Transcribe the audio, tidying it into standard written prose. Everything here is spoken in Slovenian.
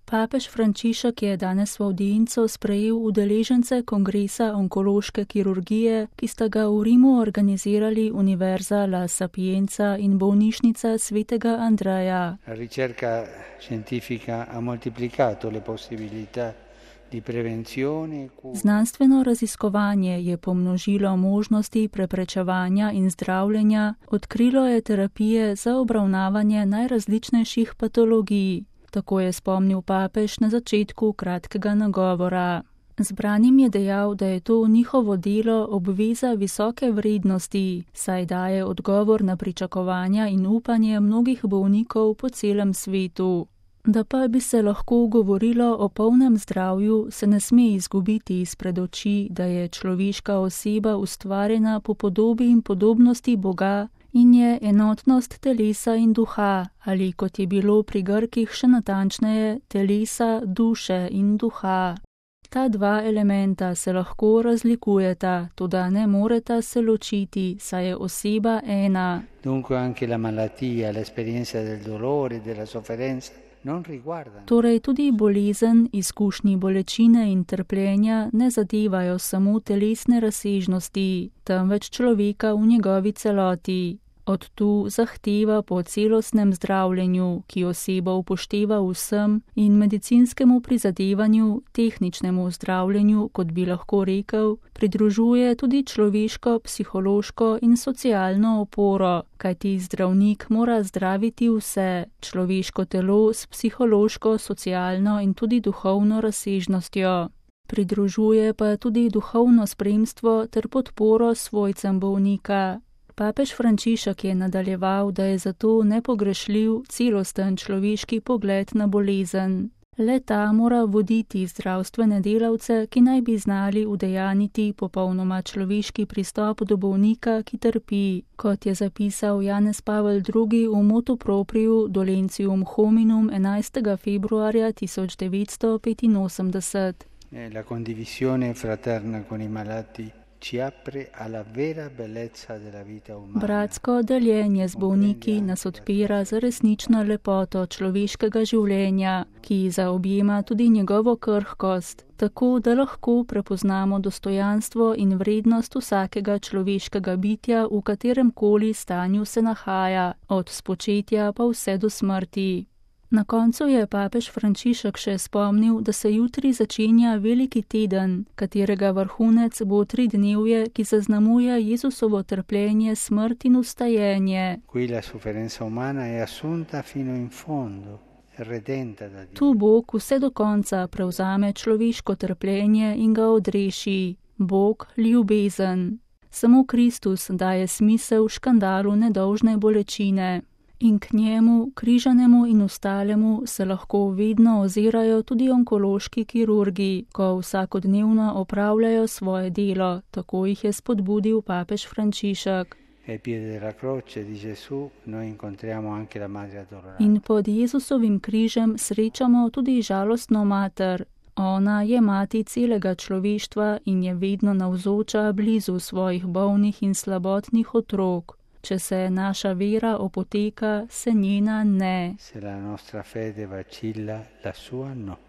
Papež Frančišek je danes v audienco sprejel udeležence kongresa onkološke kirurgije, ki sta ga v Rimu organizirali Univerza La Sapienza in bolnišnica svetega Andreja. La ricerca scientifica ha moltiplicato le possibilità di prevenzione. Znanstveno raziskovanje je pomnožilo možnosti preprečevanja in zdravljenja, odkrilo je terapije za obravnavanje najrazličnejših patologij. Tako je spomnil papež na začetku kratkega nagovora. Zbranim je dejal, da je to njihovo delo obveza visoke vrednosti, saj daje odgovor na pričakovanja in upanje mnogih bolnikov po celem svetu. Da pa bi se lahko govorilo o polnem zdravju, se ne sme izgubiti izpred oči, da je človeška oseba ustvarjena po podobi in podobnosti Boga in je enotnost telesa in duha, ali kot je bilo pri Grkih še natančneje, telesa, duše in duha. Ta dva elementa se lahko razlikujeta, toda ne moreta se ločiti, saj je oseba ena. Dunque anche la malattia, l'esperienza del dolore, della sofferenza non riguardano. Torej tudi bolezen, izkušnji bolečine in trpljenja ne zadevajo samo telesne razsežnosti, temveč človeka v njegovi celoti. Od tu zahteva po celostnem zdravljenju, ki osebo upošteva vsem, in medicinskemu prizadevanju, tehničnemu zdravljenju, kot bi lahko rekel, pridružuje tudi človeško, psihološko in socialno oporo, kajti zdravnik mora zdraviti vse, človeško telo s psihološko, socialno in tudi duhovno razsežnostjo. Pridružuje pa tudi duhovno spremstvo ter podporo svojcem bolnika. Papež Frančišek je nadaljeval, da je zato nepogrešljiv celosten človeški pogled na bolezen. Le ta mora voditi zdravstvene delavce, ki naj bi znali udejaniti popolnoma človeški pristop do bolnika, ki trpi, kot je zapisal Janez Pavel II v motu propriu Dolentium hominum 11. februarja 1985. La condivisione fraterna con i malati ci apre alla vera bellezza della vita umana. Bratsko deljenje z bolniki nas odpira za resnično lepoto človeškega življenja, ki zaobjema tudi njegovo krhkost, tako da lahko prepoznamo dostojanstvo in vrednost vsakega človeškega bitja v katerem koli stanju se nahaja, od spočetja pa vse do smrti. Na koncu je papež Frančišek še spomnil, da se jutri začenja veliki teden, katerega vrhunec bo 3-dnevje, ki zaznamuje Jezusovo trpljenje, smrt in vstajenje. Tu Bog vse do konca prevzame človeško trpljenje in ga odreši. Bog ljubezen. Samo Kristus daje smisel škandalu nedolžne bolečine. In k njemu, križanemu in ostalemu, se lahko vedno ozirajo tudi onkološki kirurgi, ko vsakodnevno opravljajo svoje delo, tako jih je spodbudil papež Frančišek. In pod Jezusovim križem srečamo tudi žalostno mater. Ona je mati celega človeštva in je vedno navzoča blizu svojih bolnih in slabotnih otrok. Če se naša vera opoteka, se njena ne. Se la nostra fede vacilla, la sua no.